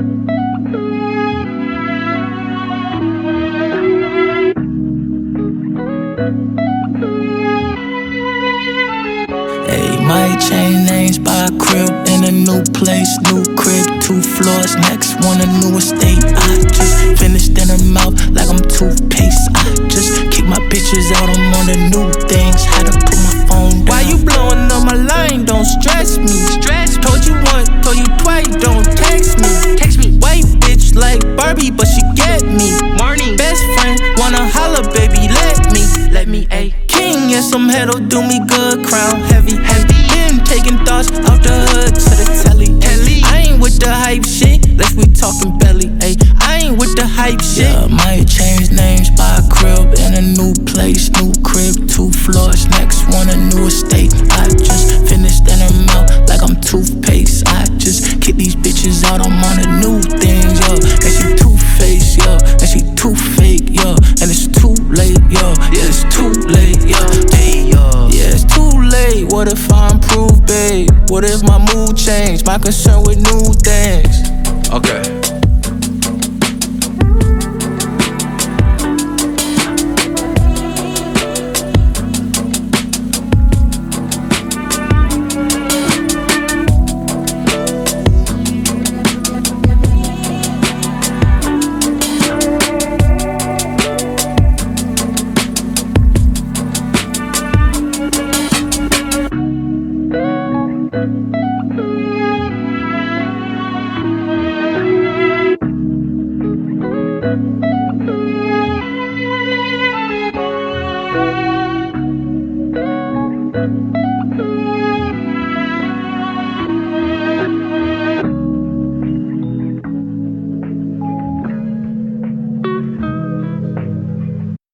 Ayy, might change names, buy a crib in a new place, new crib, 2 floors, next one a new estate. I just finished in her mouth like I'm toothpaste. I just kick my bitches out, I'm on the new things. Had to put my phone down. Why you blowing up my line? Don't stress me. Told you once, told you twice, don't text me. White bitch like Barbie, but she get me. Best friend wanna holla, baby, let me, ayy. King, yeah, some head'll do me good, crown heavy. Been taking thoughts off the hood to the telly. I ain't with the hype shit, unless we talking belly, ayy. I ain't with the hype shit. Yeah, might change names, buy a crib in a new place, new crib, 2 floors, next one a new estate. I just finished in her mouth like I'm toothpaste. I just kick these bitches out, I'm on the new things, yo. And she two-faced, yo, and she too fake, yo. And it's too late, yo, yeah, it's too late, yo. Yeah, it's too late, what if I improve, babe? What if my mood changed? My concern with new things. Okay.